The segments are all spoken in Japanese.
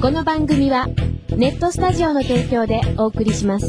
この番組はネットスタジオの提供でお送りします。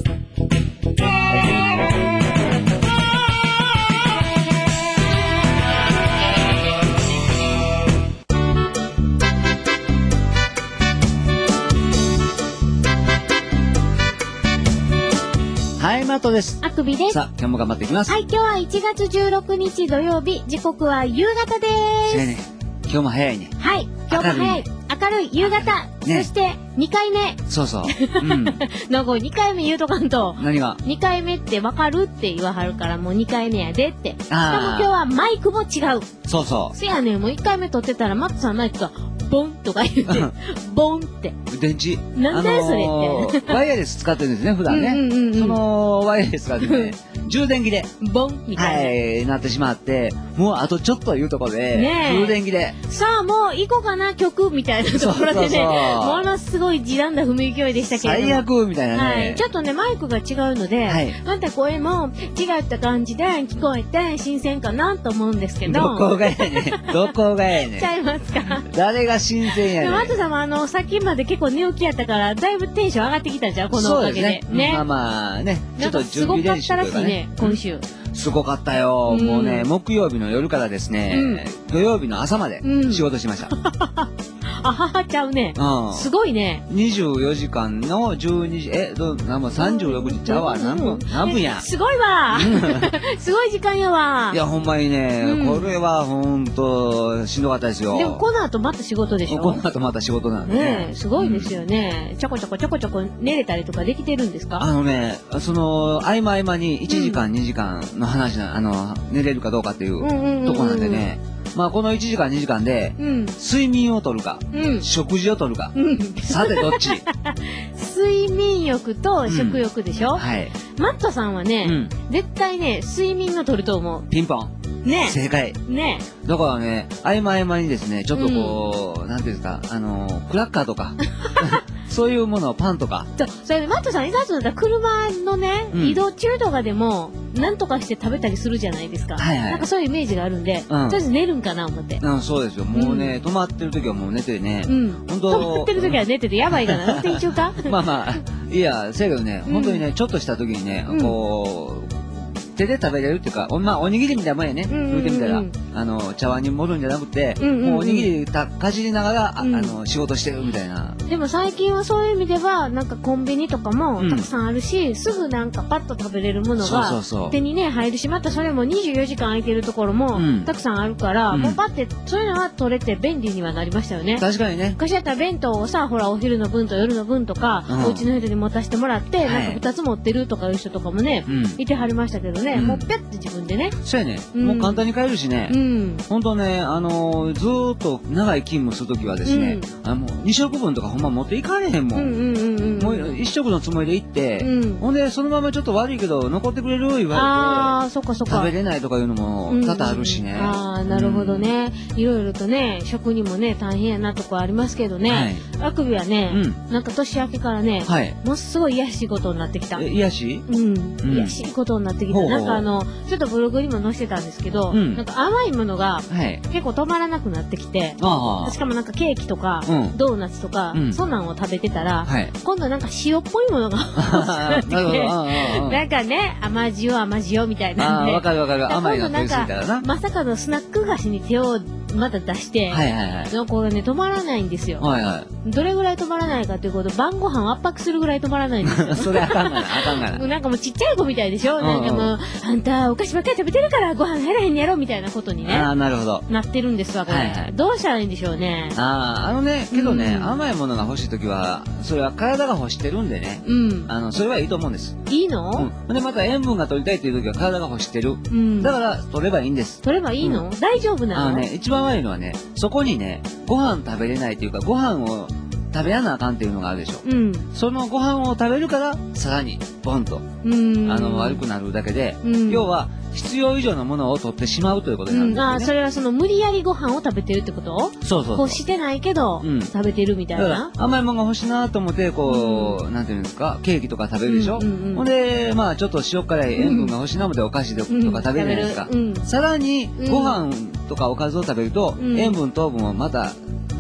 はい、マットです。 あくびです。 さあ、今日も頑張っていきます。 はい、今日は1月16日土曜日、時刻は夕方でそうやね。今日も早いね。 はい、今日も早い。明るい夕方、 ね、 そして2回目。 そうそう。うん。 なんか2回目言うとかんと。 何が ?2 回目ってわかるって言わはるから、もう2回目やでって。しかもあ今日はマイクも違う。 そうそう。 せやねん、もう1回目撮ってたら、マットさんマイクが、ボンとか言って、ボンって。 電池。 なんだよそれって。ワイヤレス使ってるんですね、普段ね。そのワイヤレスがね、充電切れ。 ボンみたいな。 はい、なってしまって、もうあとちょっというところで、充電切れ。 さあ、もう行こうかな、曲みたいなところでね、ものすごい地団だ踏み勢いでしたけれども。 最悪みたいなね。 はい。ちょっとね、マイクが違うので、また声も違った感じで聞こえて新鮮かなと思うんですけど。 どこがやねん。どこがやねん。 ちゃいますか。 誰が新鮮やねん。 マットさんもさっきまで結構寝起きやったから、だいぶテンション上がってきたじゃん、このおかげで。ね。 まあまあね、ちょっと準備練習というかね。 すごかったらしいね、今週。 すごかったよ。もうね、木曜日の夜からですね、土曜日の朝まで仕事しました。 あははちゃうね。すごいね。 24時間の12時、36時ちゃうわ。何分や。 すごいわ。すごい時間やわ。 いや、ほんまにね、これはほんと、しんどかったですよ。 でも、この後また仕事でしょ。 この後また仕事なんでね。 すごいですよね。ちょこちょこ寝れたりとかできてるんですか？ 合間に1時間、2時間の話寝れるかどうかっていうとこなんでね。まあこの1時間2時間で、睡眠をとるか、食事をとるか、さてどっち？ 睡眠欲と食欲でしょ？はい。マットさんはね、絶対ね、睡眠のとると思う。 ピンポン。ね。正解。ね。だからね、合間にですね、ちょっとこう、なんていうんですか、クラッカーとか、そういうもの、パンとか。 それでマットさんいざとなったら車のね、移動中とかでも、なんとかして食べたりするじゃないですか。はいはい。なんかそういうイメージがあるんで、とりあえず寝るんかな思って。 そうですよ。もうね、止まってる時はもう寝てね。 本当。止まってる時は寝ててやばいかな。運転中か？ まあまあ、いや、せやけどね、本当にね、ちょっとした時にね、こう、手で食べれるっていうか、まあ、おにぎりみたいなもんやね。言うてみたら、茶碗に盛るんじゃなくて、もうおにぎりかじりながら、仕事してるみたいな。 でも最近はそういう意味では、なんかコンビニとかもたくさんあるし、すぐなんかパッと食べれるものが手にね、入るし、またそれも24時間空いてるところもたくさんあるから、もうパッて、そういうのは取れて便利にはなりましたよね。 確かにね。 昔だったら弁当をさ、ほら、お昼の分と夜の分とか、お家の人に持たせてもらって、なんか2つ持ってるとかいう人とかもね、いてはりましたけどね、もうぴゃって自分でね。 そうやね。もう簡単に買えるしね。ほんとね、ずーっと長い勤務するときはですね、もう2食分とかほんま持っていかれへんもん。もう1食のつもりで行って、ほんで、そのままちょっと悪いけど、残ってくれる言われて、食べれないとかいうのも多々あるしね。 ああ、なるほどね。いろいろとね、食にもね、大変やなとこありますけどね。あくびはね、なんか年明けからね、ものすごい癒しいことになってきた。 癒し？ 癒しいことになってきた。なんかちょっとブログにも載せてたんですけど、なんか甘いものが結構止まらなくなってきて、しかもなんかケーキとか、ドーナツとか、そんなんを食べてたら、今度なんか塩っぽいものが欲しくなってきて、なんかね、甘塩みたいなんで。 わかる。甘いの取りすぎたらな。 まさかのスナック菓子に手をまだ出して、これね、止まらないんですよ。どれぐらい止まらないかということ、晩ご飯を圧迫するぐらい止まらないんですよ。 それあかんがな。 なんかもうちっちゃい子みたいでしょ？なんかもう、あんたお菓子ばっかり食べてるからご飯減らへんやろみたいなことにね。 なるほど。 なってるんですわ、これ。どうしたらいいんでしょうね。 けどね、甘いものが欲しいときは、それは体が欲してるんでね。それはいいと思うんです。 いいの？ で、また塩分が取りたいというときは体が欲してる。だから、取ればいいんです。 取ればいいの？大丈夫なの？ 一番悪いのはね、そこにね、ご飯食べれないというか、ご飯を食べやなあかんっていうのがあるでしょ。そのご飯を食べるから、さらに、ボンと、悪くなるだけで、要は、必要以上のものを取ってしまうということになるんですよね。 それはその無理やりご飯を食べてるってこと？ そう。 欲してないけど、食べてるみたいな。 甘いものが欲しいなと思って、こう、なんていうんですか、ケーキとか食べるでしょ。ほんで、まあちょっと塩辛い塩分が欲しいなのでお菓子とか食べるじゃないですか。さらに、ご飯とかおかずを食べると、塩分糖分をまた、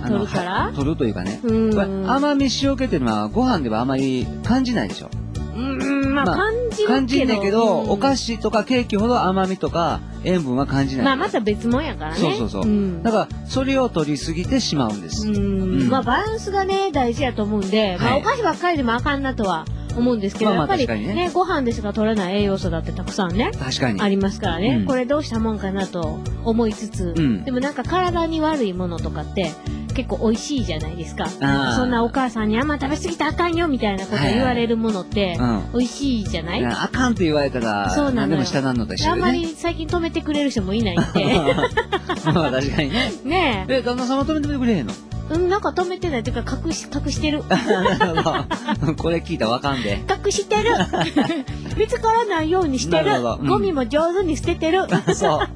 取るから取るというかね。甘み塩気っていうのはご飯ではあまり感じないでしょ。 まあ感じるけど。 感じんねんけど、お菓子とかケーキほど甘みとか塩分は感じない。 まあまた別物やからね。 そう。だから、それを取りすぎてしまうんです。 まあバランスがね、大事やと思うんで、まあお菓子ばっかりでもあかんなとは思うんですけど、やっぱりね、ご飯でしか取れない栄養素だってたくさんね、ありますからね。これどうしたもんかなと思いつつ、でもなんか体に悪いものとかって、結構美味しいじゃないですか。そんなお母さんにあんま食べ過ぎたらあかんよみたいなこと言われるものって美味しいじゃない？ あかんって言われたら何でも下なんのと一緒でね。 あんまり最近止めてくれる人もいないんで。 まあ確かにね。 ねえ。 旦那さんは止めてくれへんの？ なんか止めてないっていうか隠してる。 なるほど。これ聞いたらわかんで。 隠してる。見つからないようにしてる。ゴミも上手に捨ててる。 そう。ちょ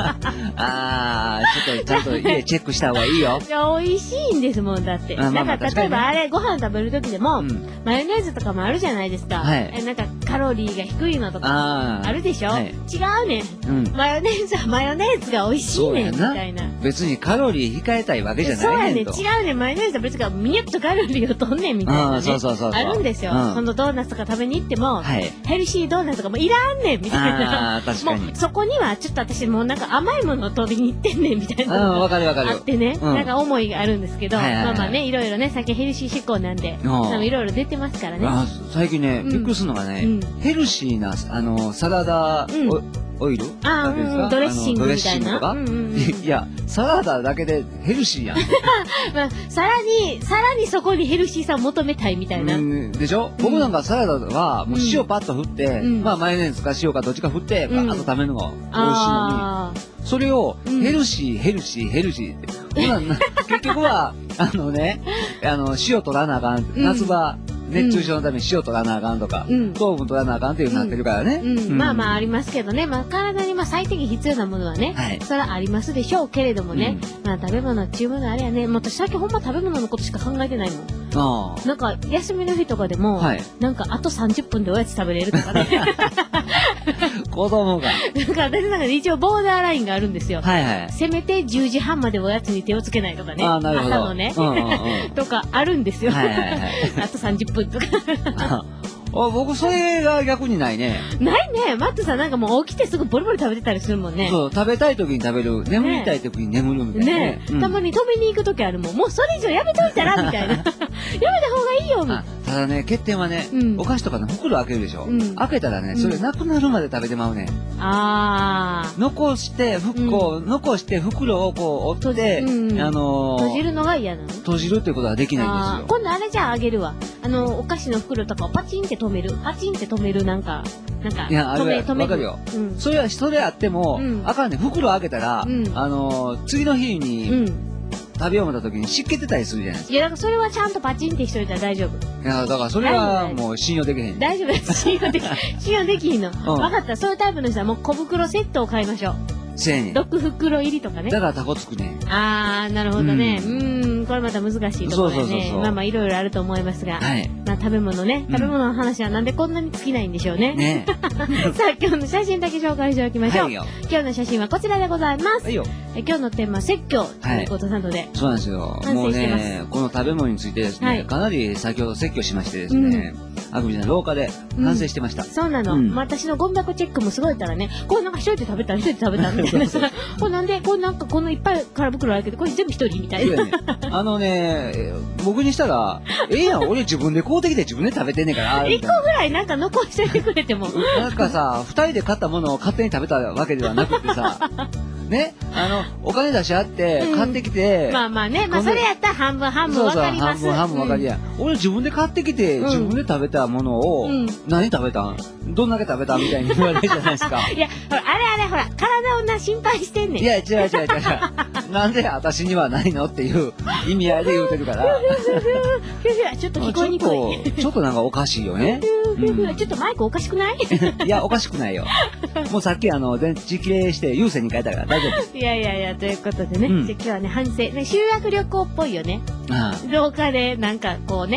っとちゃんと家チェックした方がいいよ。 いや、美味しいんですもん、だって。なんか例えばあれ、ご飯食べる時でも、マヨネーズとかもあるじゃないですか。なんかカロリーが低いのとかあるでしょ？違うねん。マヨネーズはマヨネーズが美味しいねん、みたいな。 別にカロリー控えたいわけじゃないねんと。 違うねん、マヨネーズは別にミニッとカロリーを取んねんみたいなね。あるんですよ。そのドーナツとか食べに行っても、ヘルシードーナツとかもいらんねんみたいな。もうそこにはちょっと私もうなんか甘いものを取りに行ってんねんみたいな。 わかる。 あってね、なんか思いがあるんですけど、まあまあね、いろいろね、最近ヘルシー志向なんで、いろいろ出てますからね。 最近ね、びっくりするのがね、ヘルシーな、サラダオイルドレッシングみたいな。 いや、サラダだけでヘルシーやん。 さらにそこにヘルシーさを求めたいみたいな。 でしょ？僕なんかサラダは、もう塩パッと振って、まあマヨネーズか塩かどっちか振って、バーッと食べるのが美味しいのに、それをヘルシーって。結局は、塩取らなあかん。夏場、熱中症のために塩取らなあかんとか、糖分取らなあかんっていうなってるからね。 まあまあありますけどね。まあ体に最低限必要なものはね、それはありますでしょうけれどもね。まあ食べ物っていうものあれやね。私最近ほんま食べ物のことしか考えてないもん。なんか休みの日とかでも、なんかあと30分でおやつ食べれるとかね。 子供が。 なんか私の中で一応ボーダーラインがあるんですよ。せめて10時半までおやつに手をつけないとかね。朝のね。とかあるんですよ。あと30分とか。 僕それが逆にないね。 ないね。マットさんなんかもう起きてすぐボリボリ食べてたりするもんね。 そう、食べたい時に食べる、眠りたい時に眠るみたいなね。 たまに止めに行く時あるもん。もうそれ以上やめといたらみたいな。やめた方がいいよみたいな。 ただね、欠点はね、お菓子とかの袋開けるでしょ。開けたらね、それなくなるまで食べてまうね。残して袋をこう折って、 閉じるのが嫌なの？ 閉じるってことはできないんですよ。 今度あれじゃあげるわ。お菓子の袋とかをパチンって止めるなんか、 いや、わかるよ。それあっても、あかんね。袋開けたら、次の日に、食べ終わった時に湿気出たりするじゃないですか。 いや、だからそれはちゃんとパチンってしといたら大丈夫。 いや、だからそれはもう信用できへん。 大丈夫です。信用できひんの。分かった。そういうタイプの人はもう小袋セットを買いましょう。6袋入りとかね。 だからタコつくね。 なるほどね。これまた難しいところでね。まあまあいろいろあると思いますが。まあ食べ物の話はなんでこんなに尽きないんでしょうね。さあ今日の写真だけ紹介しておきましょう。今日の写真はこちらでございます。今日のテーマは説教ということなので。 そうなんですよ。もうね、この食べ物についてですね、かなり先ほど説教しましてですね、あくびの廊下で反省してました。 そうなの。私のゴミ箱チェックもすごいからね、これなんか一人で食べたみたいな。これなんでこれなんかこのいっぱい空袋あるけどこれ全部一人みたいな。 僕にしたら俺自分で買うてきて自分で食べてんねんから 1個ぐらいなんか残しててくれてもなんかさ2人で買ったものを勝手に食べたわけではなくてさね、お金出し合って買ってきて、 まあまあね、まあそれやったら半分分かります。 半分分かりや。俺自分で買ってきて自分で食べたものを何食べたん？どんだけ食べたみたいに言われるじゃないですか。 いや、ほらあれほら体を心配してんねん。 いや違う。なんで私にはないのっていう意味合いで言うてるから。 ちょっと聞こえにくい。 ちょっとなんかおかしいよね。 ちょっとマイクおかしくない？ いやおかしくないよ。もうさっき電池切れして有線に変えたから大丈夫。 いやということでね、今日はね反省ね、修学旅行っぽいよね。廊下でなんかこうね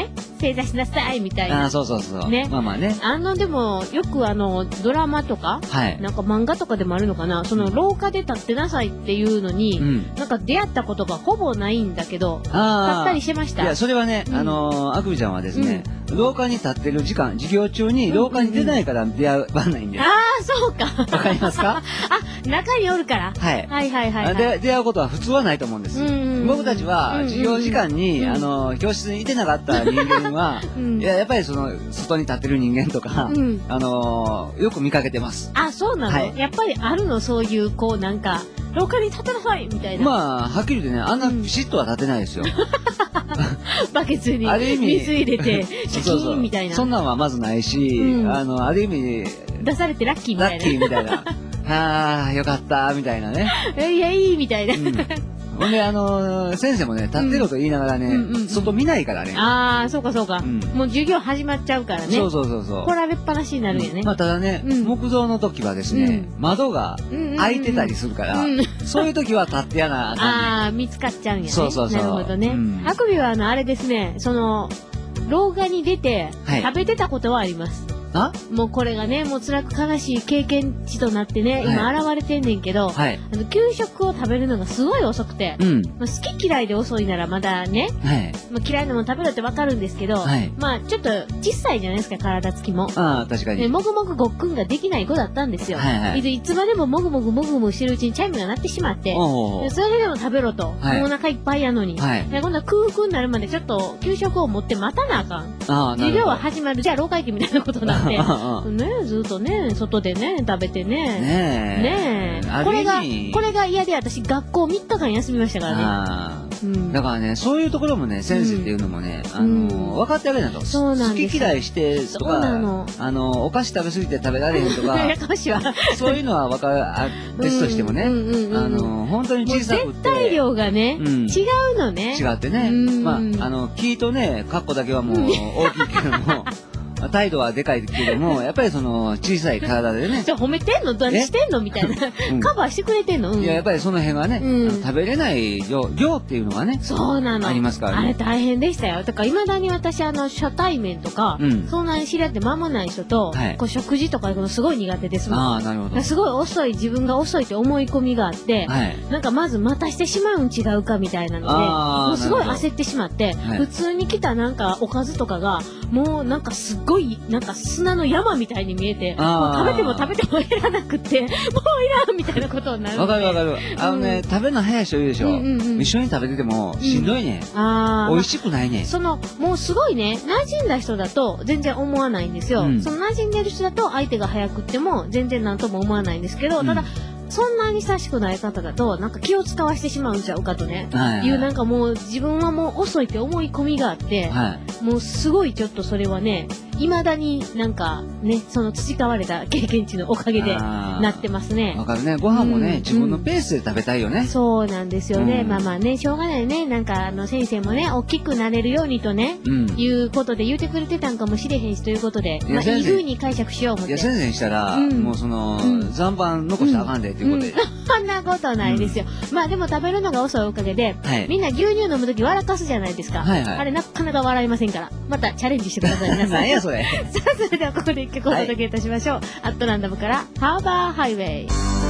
正座しなさいみたいな。 そうそうそう。 ね。 まあまあね。 でも、よくドラマとか、なんか漫画とかでもあるのかな、その廊下で立ってなさいっていうのに、なんか出会ったことがほぼないんだけど、立ったりしてました。 いや、それはね、あくびちゃんはですね、廊下に立ってる時間、授業中に廊下に出ないから出会わないんです。 そうか。 わかりますか？ 中におるから。はい。はいはいはい。 出会うことは普通はないと思うんです。僕たちは授業時間に、教室にいてなかった人間は、やっぱりその、外に立ってる人間とか、よく見かけてます。 そうなの？やっぱりあるの？そういう、こうなんか、廊下に立てなさいみたいな。 まあ、はっきり言ってね、あんなピシッとは立てないですよ。 バケツに水入れて、シャキーンみたいな。 そんなんはまずないし、ある意味、 出されてラッキーみたいな。 ラッキーみたいな。よかった、みたいなね。 いや、いい、みたいな。 ほんで、先生もね、立ってろと言いながらね、外見ないからね。 そうかそうか。もう授業始まっちゃうからね。 そうそうそうそう。 来られっぱなしになるよね。 まあ、ただね、木造の時はですね、窓が開いてたりするから、そういう時は立ってやなあかんね。見つかっちゃうんやね。 そうそうそう。 なるほどね。あくびはあれですね、廊下に出て、食べてたことはあります。もうこれがね、もう辛く悲しい経験値となってね、今現れてんねんけど、給食を食べるのがすごい遅くて、好き嫌いで遅いならまだね、嫌いなもの食べろってわかるんですけど、まあちょっと小さいじゃないですか、体つきも。 確かに。 もぐもぐごっくんができない子だったんですよ。いつまでももぐもぐもぐもぐしてるうちにチャイムが鳴ってしまって、それでも食べろと、お腹いっぱいやのに、今度は空腹になるまでちょっと給食を持って待たなあかん。授業は始まる、じゃあ廊下行きみたいなことになって、ずっとね、外でね、食べてね。ねえ。これが嫌で私学校3日間休みましたからね。 だからね、そういうところもね、先生っていうのもね、分かってあげないと。 そうなんです。 好き嫌いしてとか、お菓子食べ過ぎて食べられへんとか、そういうのは別としてもね、本当に小さくて。 絶対量がね、違うのね。 違ってね。まあ、木とね、カッコだけはもう大きいけども、態度はでかいけども、やっぱり小さい体でね。 褒めてんの？何してんのみたいな。カバーしてくれてんの？ いや、やっぱりその辺はね、食べれない量っていうのがね、 そうなの。 ありますからね。 あれ大変でしたよ。だから未だに私、初対面とか、そんなに知り合って間もない人と、食事とかすごい苦手ですもん。 なるほど。 すごい遅い、自分が遅いって思い込みがあって、なんかまず待たしてしまうん違うかみたいなので、もうすごい焦ってしまって、普通に来たなんかおかずとかが、もうなんかすっごい、なんか砂の山みたいに見えて、もう食べても減らなくって、もういらんみたいなことになる。 わかるわかる。食べるの早い人いるでしょ。一緒に食べててもしんどいね。美味しくないね。 もうすごいね、馴染んだ人だと全然思わないんですよ。馴染んでる人だと相手が早くっても全然なんとも思わないんですけど、ただ、そんなに親しくない方だと、なんか気を使わしてしまうんちゃうかとね、いうなんかもう自分はもう遅いって思い込みがあって、もうすごいちょっとそれはね、未だになんかね、培われた経験値のおかげでなってますね。 わかるね。ご飯もね、自分のペースで食べたいよね。 そうなんですよね。まあまあね、しょうがないね。なんか先生もね、大きくなれるようにとね、いうことで言うてくれてたんかもしれへんしということで、まあいい風に解釈しよう思って。 いや、先生にしたら、もう残飯残したらあかんでっていうことで。 そんなことないですよ。まあでも食べるのが遅いおかげで、みんな牛乳飲むとき笑かすじゃないですか。あれなかなか笑いませんから。またチャレンジしてください。皆さん。 何やそれ。 さあ、それではここで一曲お届けいたしましょう。アットランダムからハーバーハイウェイ。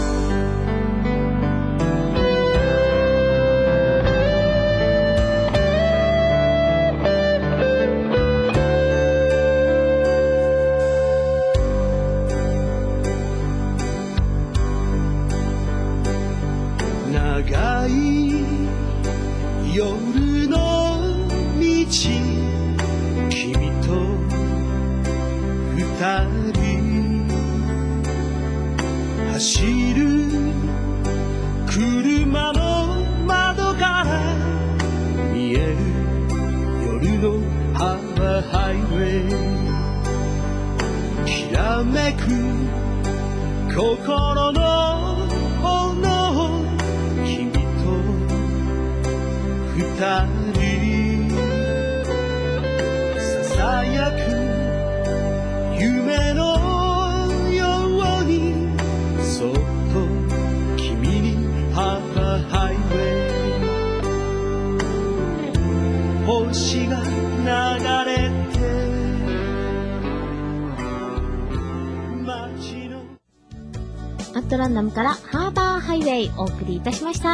長い夜の道、君と二人走る車の窓から見える夜のハーバーハイウェイ、きらめく心の炎、君と二人ささやく夢のように、そっと君にハーバーハイウェイ、星が流れアットランダムからハーバーハイウェイお送りいたしました。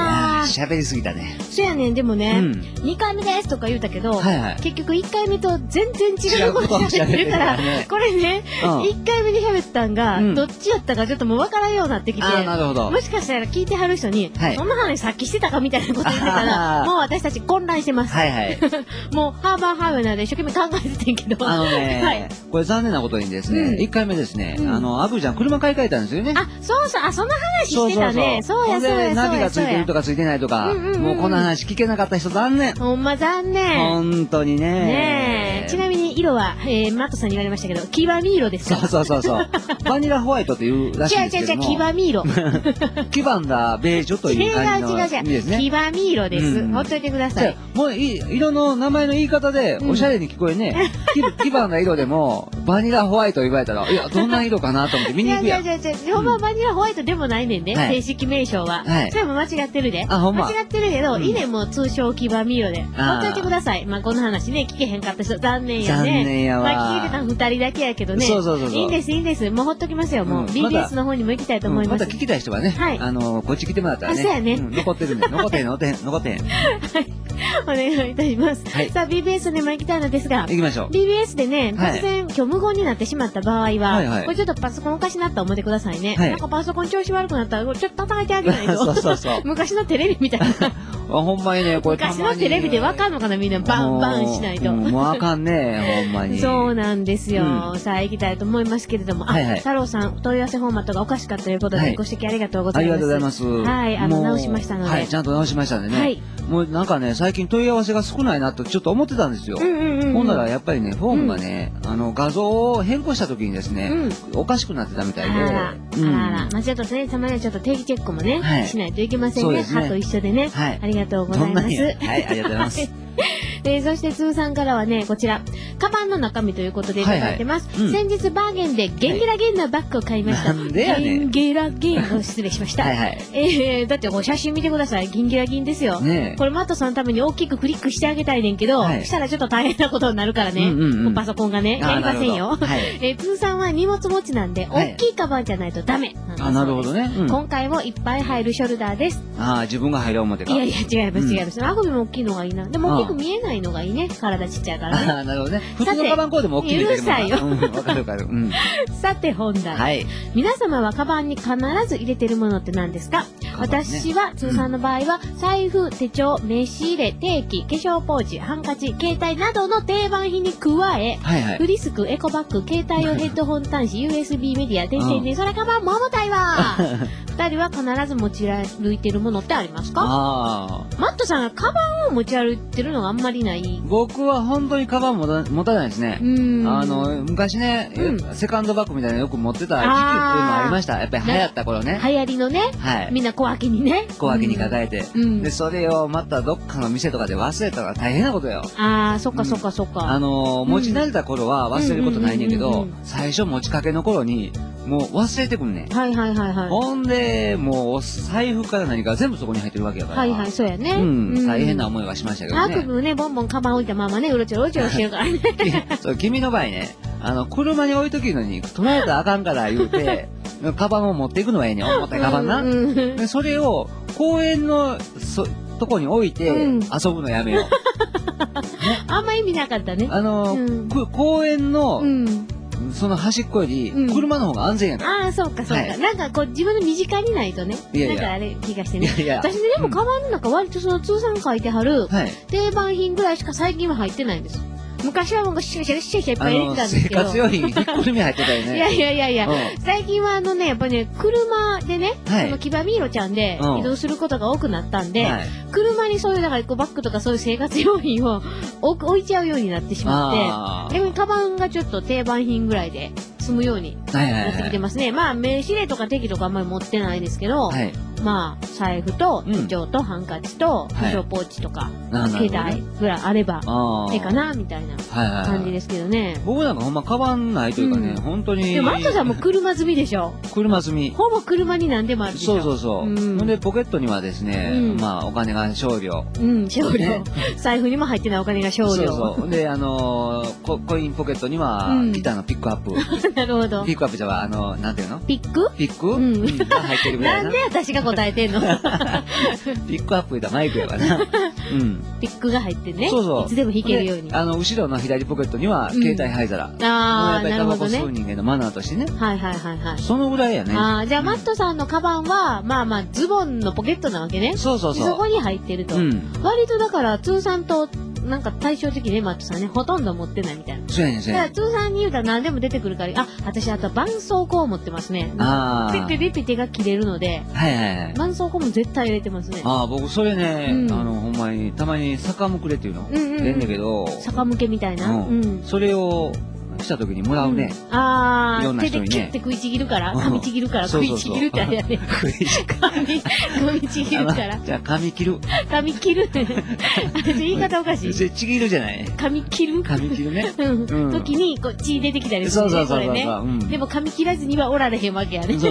喋りすぎたね。 そうやねん、でもね、2回目ですとか言うたけど、結局1回目と全然違うこと喋ってるから、これね、1回目に喋ったんが、どっちやったかちょっともう分からんようになってきて、もしかしたら聞いてはる人に、そんな話さっきしてたかみたいなこと言ってたら、もう私たち混乱してます。もうハーバーハイウェイなので一生懸命考えててんけど、 これ残念なことにですね、1回目ですね、アブちゃん車買い替えたんですよね。 そうそう、その話してたね。そうや、そうや。 ナビがついてるとかついてないとか、もうこんな話聞けなかった人残念。 ほんま残念。 本当にね。 ねえ。ちなみに色は、マットさんに言われましたけど、黄み色ですか？ そう。バニラホワイトって言うらしいんですけども。 違う、黄み色。 黄ばんだベージュという感じの意味ですね。 黄み色です。ほっといてください。 もう色の名前の言い方でおしゃれに聞こえね。黄ばんだ色でも、バニラホワイト言われたら、いや、どんな色かなと思って見に行くやん。 ほんまバニラホワイトでもないねんね。正式名称は。それも間違ってるで。間違ってるけど、いいねも通称黄ばみ色で。ほっといてください。まあこの話ね、聞けへんかった人、残念やね。 残念やわ。 まあ聞いてたの2人だけやけどね。そう。いいんです。。もうほっときますよ。もう BBS の方にも行きたいと思います。 また聞きたい人はね、こっち来てもらったらね。 そうやね。 残ってるね。残ってへん。はい。 お願いいたします。さあ BBS でも行きたいのですが、 行きましょう。 BBS でね、突然今日無言になってしまった場合は、これちょっとパソコンおかしなった思ってくださいね。なんかパソコン調子悪くなったら、ちょっと叩いてあげないと。そう。昔のテレビみたいな。 ほんまにね、これ昔のテレビでわかんのかな、みんなバンバンしないと。 もうあかんね、ほんまに。 そうなんですよ。さあ行きたいと思いますけれども、太郎さん、問い合わせフォーマットがおかしかったということで、ご指摘ありがとうございます。 ありがとうございます。 はい、直しましたので。 はい、ちゃんと直しましたんでね。もうなんかね、最近問い合わせが少ないなとちょっと思ってたんですよ。ほんならやっぱりね、フォームがね、画像を変更した時にですね、おかしくなってたみたいで。 あら。まあちょっとね、たまにはちょっと定期チェックもね、しないといけませんね。歯と一緒でね。ありがとうございます。はい、 ありがとうございます。 そして通さんからはね、こちら、カバンの中身ということでいただいてます。先日バーゲンでゲンゲラゲンなバッグを買いました。ゲンゲラゲンを失礼しました。だってこう写真見てください。ゲンゲラゲンですよ。これマットさんのために大きくクリックしてあげたいねんけど、したらちょっと大変なことになるからね。パソコンがね、やりませんよ。通さんは荷物持ちなんで、大きいカバンじゃないとダメ。 なるほどね。 今回もいっぱい入るショルダーです。 自分が入る思ってか。 いや、違います。あごびも大きいのがいいな。でも大きく見えないのがいいね。体ちっちゃいからね。 なるほどね。普通のカバンコーデも大きいんだけど。 うるさいよ。 わかる。 さて本題。皆様はカバンに必ず入れてるものって何ですか？私は通さんの場合は財布、手帳、名刺入れ、定期、化粧ポーチ、ハンカチ、携帯などの定番品に加え、フリスク、エコバッグ、携帯用ヘッドホン端子、USB メディア、電線でそれカバンも重たいわ。二人は必ず持ち歩いてるものってありますか？マットさんがカバンを持ち歩いてるのがあんまりない。 僕は本当にカバン持たないですね。昔ね、セカンドバッグみたいなのよく持ってた時期っていうのもありました。やっぱり流行った頃ね。 流行りのね。みんな小分けにね。 小分けに抱えて。で、それをまたどっかの店とかで忘れたら大変なことよ。 そっか。持ち慣れた頃は忘れることないねんけど、最初持ちかけの頃に、もう忘れてくんねん。ほんで、もう財布から何か全部そこに入ってるわけやから。 そうやね。 大変な思いはしましたけどね。 悪夢ね、ボンボンカバン置いたままね、うろちょろしてるからね。 君の場合ね、車に置いときのに、取られたらあかんから言うて、カバンを持っていくのはええねん。重たいカバンな。で、それを公園のとこに置いて遊ぶのやめよう。 あんま意味なかったね。 公園の、その端っこより、車の方が安全やな。そうか。なんかこう自分の身近にないとね。なんかあれ気がしてね。私ね、でもカバンの中割とその通算書いてはる定番品ぐらいしか最近は入ってないんです。昔はもうシャシャいっぱい入れてたんですけど。 生活用品、1個目入ってたよね。 いや、最近はやっぱね、車でね、その黄ばみ色ちゃんで移動することが多くなったんで、車にそういう、だからバッグとかそういう生活用品を置いちゃうようになってしまって、でもカバンがちょっと定番品ぐらいで済むようになってきてますね。まあ、名刺入れとか定期とかあんまり持ってないですけど、 まあ、財布と手帳とハンカチと化粧ポーチとか、携帯ぐらいあれば、いいかな、みたいな感じですけどね。 僕なんかほんまカバンないというかね、本当に。 でも、マットさんも車済みでしょ。 車済み。 ほぼ車に何でもあるでしょ。 そう。ほんで、ポケットにはですね、まあ、お金が少量。 少量。財布にも入ってないお金が少量。 そう。で、コインポケットには、ギターのピックアップ。 なるほど。 ピックアップじゃなんていうの？ ピックが入ってるぐらいなんで私が答えてんの？ ピックアップ言ったらマイクやわな。 ピックが入ってね。 そう。 いつでも弾けるように。 後ろの左ポケットには、携帯灰皿。 ああ、なるほどね。 タバコ吸う人間のマナーとしてね。 はい。 そのぐらいやね。 じゃあ、マットさんのカバンは、まあ、ズボンのポケットなわけね。 そう。 そこに入ってると。割とだから、通算と、なんか対照的ね、マットさんね。ほとんど持ってないみたいな。 そうやね。 だから通算に言うたら何でも出てくるから、私あと絆創膏を持ってますね。ピッピ手が切れるので、絆創膏も絶対入れてますね。 僕それね、ほんまに、たまに逆むくれっていうの出んだけど、 逆むけみたいな。 それを、した時にもらうね。 手でキュッて食いちぎるから、噛みちぎるから、食いちぎるってあれやね。噛みちぎるから。 じゃあ、噛み切る。 噛み切る。言い方おかしい。 ちぎるじゃない。 噛み切る。 噛み切るね。 時に、血出てきたりする。 そう。 でも噛み切らずにはおられへんわけやね。 そう。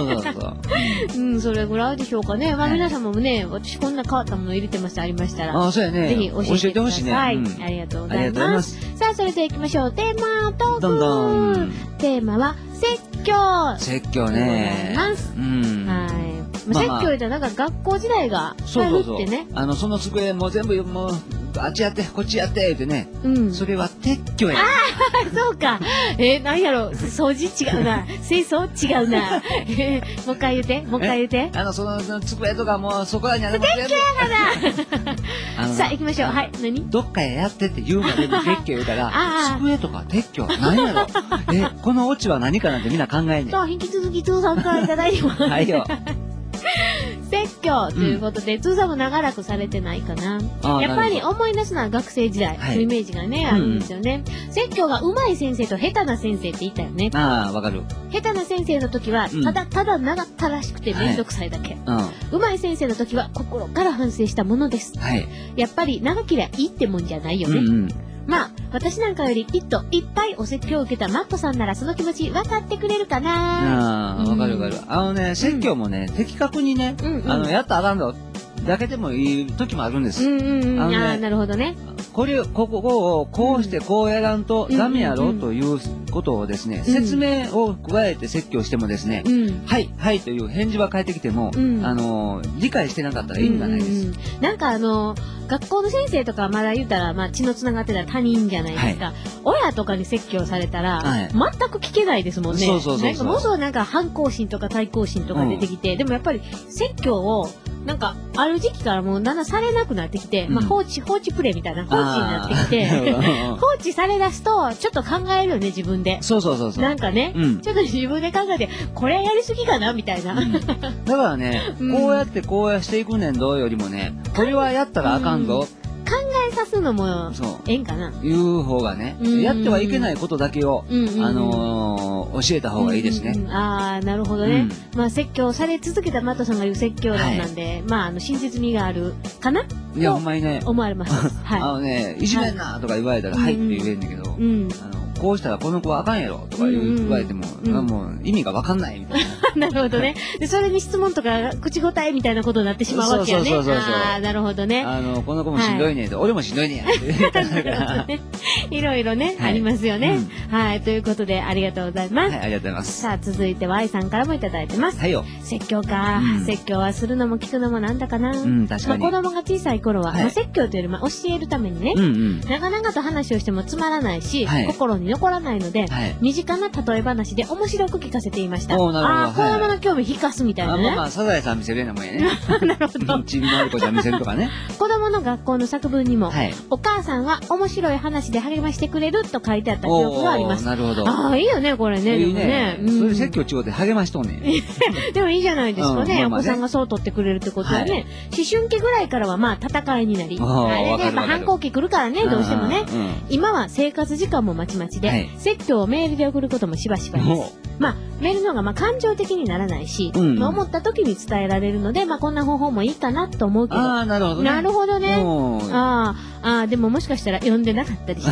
それぐらいでしょうかね。まあ皆様もね、私こんな変わったもの入れてますありましたら。 そうやね。 ぜひ教えてほしいね。 はい。ありがとうございます。さあ、それでは行きましょう。テーマトーク。テーマは説教。 説教ね。 はい。説教言うたらなんか学校時代があるってね。 その机も全部もうあっちやってこっちやってってね。それは撤去や。 そうか。なんやろ、掃除違うな。清掃違うな。もう一回言うて。 その机とかもうそこらにあるもん全部。撤去やがな。さあ行きましょう。はい。何？ どっかへやってって言うまでに撤去言うから、机とか撤去何やろ。このオチは何かなんてみんな考えねえ。 さあ引き続き通さんからいただいてます。 はいよ。 説教ということで、通さんも長らくされてないかな。やっぱり思い出すのは学生時代のイメージがね、あるんですよね。説教が上手い先生と下手な先生って言ったよね。 わかる。 下手な先生の時は、ただ長ったらしくてめんどくさいだけ。上手い先生の時は心から反省したものです。やっぱり長けりゃいいってもんじゃないよね。まあ、私なんかよりきっといっぱいお説教を受けたマットさんならその気持ち分かってくれるかな。 わかる。説教もね、的確にね、やったらあかんぞ。だけでもいい時もあるんです。 なるほどね。 ここをこうしてこうやらんとダメやろということをですね、説明を加えて説教してもですね、はいという返事は返ってきても、理解してなかったら意味がないです。 なんか学校の先生とかまだ言うたら、まあ血のつながってたら他人じゃないですか。親とかに説教されたら、全く聞けないですもんね。なんかもうそうなんか反抗心とか対抗心とか出てきて、でもやっぱり説教を、なんか、ある時期からもうだんだんされなくなってきて、放置プレイみたいな放置になってきて、放置され出すと、ちょっと考えるよね、自分で。 そう。 なんかね、ちょっと自分で考えて、これやりすぎかなみたいな。 だからね、こうやってこうやしていくねんどよりもね、これはやったらあかんぞ。 考えさすのも、ええんかな。 いう方がね、やってはいけないことだけを、教えた方がいいですね。 なるほどね。まあ、説教され続けたマットさんが言う説教論なんで、まあ、親切味があるかな。 いや、ほんまにね。 思われます。 いじめんなとか言われたら、はいって言えんだけど、こうしたらこの子はあかんやろとか言われても、もう意味がわかんないみたいな。なるほどね。で、それに質問とか口答えみたいなことになってしまうわけよね。なるほどね。 この子もしんどいね俺もしんどいねやって言ったから。 いろいろね、ありますよね。はい、ということでありがとうございます。 ありがとうございます。 さあ、続いては愛さんからもいただいてます。 はいよ。 説教か。説教はするのも聞くのもなんだかな。 確かに。 子供が小さい頃は、説教というより教えるためにね、長々と話をしてもつまらないし、心に残らないので、身近な例え話で面白く聞かせていました。子供の興味引かすみたいなね。 サザエさん見せるようなもんやね。 なるほど。 ちびまる子ちゃん見せるとかね。 子供の学校の作文にも、お母さんは面白い話で励ましてくれると書いてあった記憶があります。 なるほど。 いいよね、これね。 いいね。そういう説教違うて励ましとんねん。 でもいいじゃないですかね。お子さんがそう取ってくれるってことはね。思春期ぐらいからはまあ戦いになり、あれでやっぱ反抗期来るからね、どうしてもね。今は生活時間もまちまちで、説教をメールで送ることもしばしばです。 まあ、メールの方がまあ感情的にならないし、まあ、思った時に伝えられるので、まあ、こんな方法もいいかなと思うけど。 ああ、なるほどね。 なるほどね。でももしかしたら読んでなかったりして。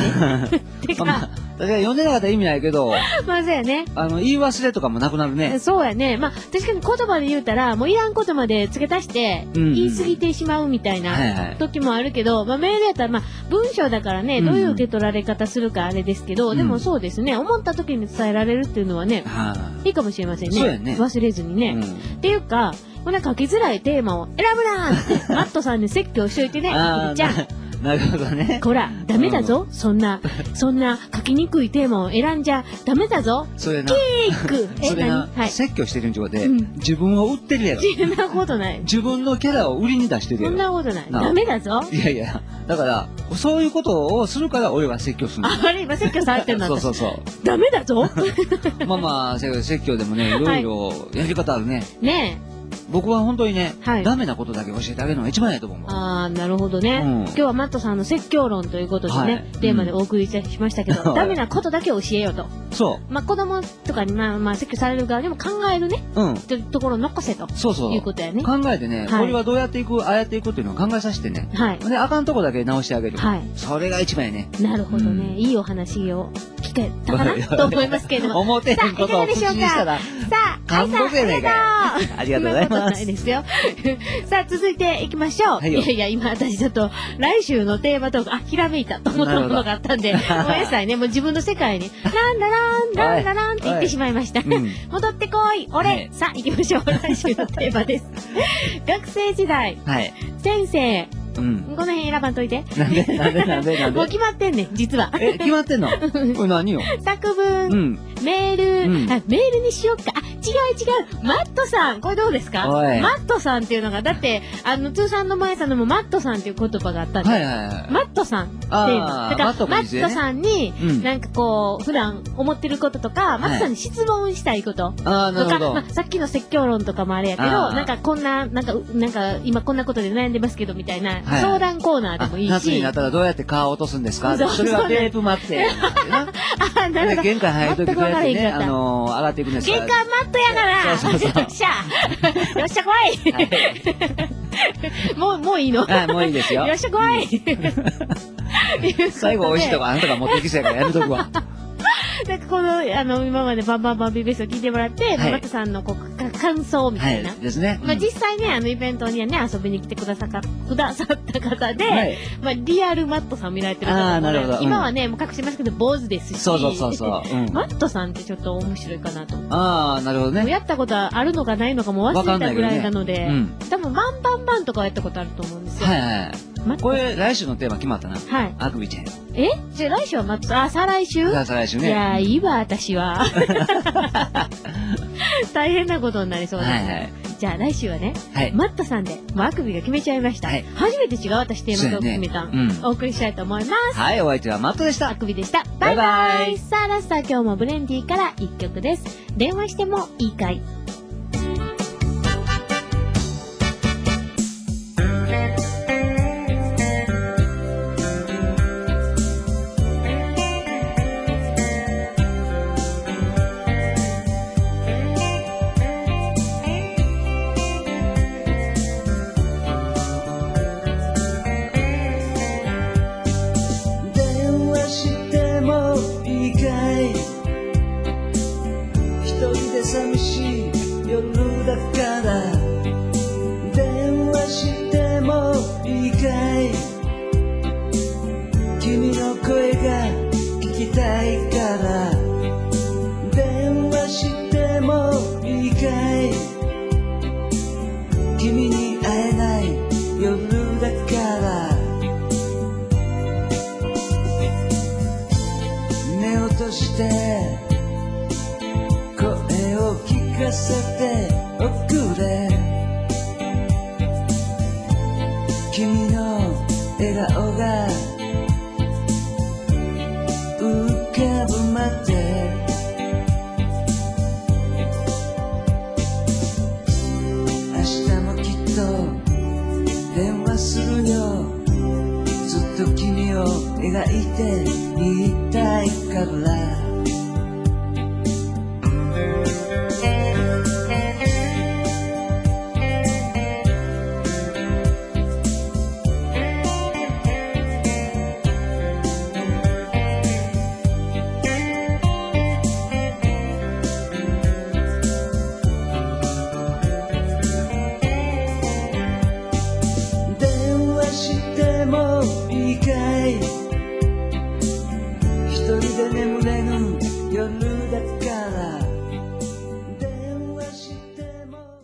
てか、 だから読んでなかったら意味ないけど、 まあそうやね。 言い忘れとかもなくなるね。 そうやね。まあ確かに言葉で言うたら、もういらんことまで付け足して、言い過ぎてしまうみたいな時もあるけど、まあメールやったら、まあ文章だからね、どういう受け取られ方するかあれですけど、でもそうですね、思った時に伝えられるっていうのはね、いいかもしれませんね。 そうやね。 忘れずにね。っていうか、こんな書きづらいテーマを選ぶなーって、マットさんに説教しといてね、じゃあ。 なるほどね。 こら、ダメだぞ。そんな書きにくいテーマを選んじゃダメだぞ。 それな。 キークそれな、説教してるんちゅうことで、自分を売ってるやろ。 そんなことない。 自分のキャラを売りに出してるやろ。 そんなことない。ダメだぞ。 いやいや、だから、そういうことをするから俺は説教するの。 あれ、今説教されてるんだ。 そう。 ダメだぞ。 まあまあ、説教でもね、いろいろやり方あるね。 ねえ。 僕は本当にね、ダメなことだけ教えてあげるのが一番やと思う。 ああ、なるほどね。今日はマットさんの説教論ということでね、テーマでお送りしましたけど、ダメなことだけ教えようと。 そう。 まあ子供とかにまあ説教される側にも考えるね、というところを残せと。そう。いうことやね。 考えてね、これはどうやっていく、ああやっていくっていうのを考えさせてね。で、あかんとこだけ直してあげる。それが一番やね。 なるほどね。いいお話を聞けたかなと思いますけれども。 思ってへんことを口にしたら。 さあ、 感動やねんかよ。ありがとうございます。 ないですよ。さあ、続いていきましょう。いやいや、今私ちょっと、来週のテーマトーク、ひらめいたと思ったものがあったんで、ごめんなさいね、もう自分の世界に、ランダランって言ってしまいました。戻ってこい、俺。さあ、行きましょう。来週のテーマです。学生時代、先生、この辺選ばんといて。 なんでもう決まってんねん、実は。 決まってんのこれ何よ作文、メール、メールにしよっか。違う。マットさん、これどうですか？マットさんっていうのが、だって、通算の前さんのもマットさんっていう言葉があったんで、マットさんっていうの。だから、マットさんに、なんかこう、普段思ってることとか、マットさんに質問したいこととか、さっきの説教論とかもあれやけど、なんかこんな、なんか今こんなことで悩んでますけどみたいな、相談コーナーでもいいし。 夏になったらどうやって顔を落とすんですか？それはテープ待って。 なるほど。 玄関入るときどうやってね、上がっていくんですか？ 玄関マットやから。よっしゃ来い。もういいの？ もういいですよ。 よっしゃ来い。 最後美味しいとこあなたが持ってきそうやからやめとくわ。 なんかこの、今までバンバンビベースを聞いてもらって、マットさんの感想みたいな。 ですね。 まあ実際ね、イベントにはね、遊びに来てくださった方で、まあリアルマットさん見られてる方も、今はね、もう隠してますけど、坊主ですし。 そう。 マットさんってちょっと面白いかなと思って。 なるほどね。 やったことあるのかないのかも忘れたぐらいなので、多分バンとかはやったことあると思うんですよ。 これ、来週のテーマ決まったな。あくびちゃん。 じゃあ来週はマットさん、再来週？ 再来週ね。 いや、いいわ、私は。大変なことになりそうです。じゃあ来週はね、マットさんで、あくびが決めちゃいました。初めて違う私テーマトーク決めたん。お送りしたいと思います。 はい、お相手はマットでした。 あくびでした。バイバイ。さあ、ラストは今日もブレンディから一曲です。電話してもいいかい？ 寂しい夜だから電話してもいいかい？君の声が聞きたいから電話してもいいかい？君に会えない夜だから目を閉じて聞かせておくれ君の笑顔が浮かぶまで明日もきっと電話するよずっと君を描いていたいからり返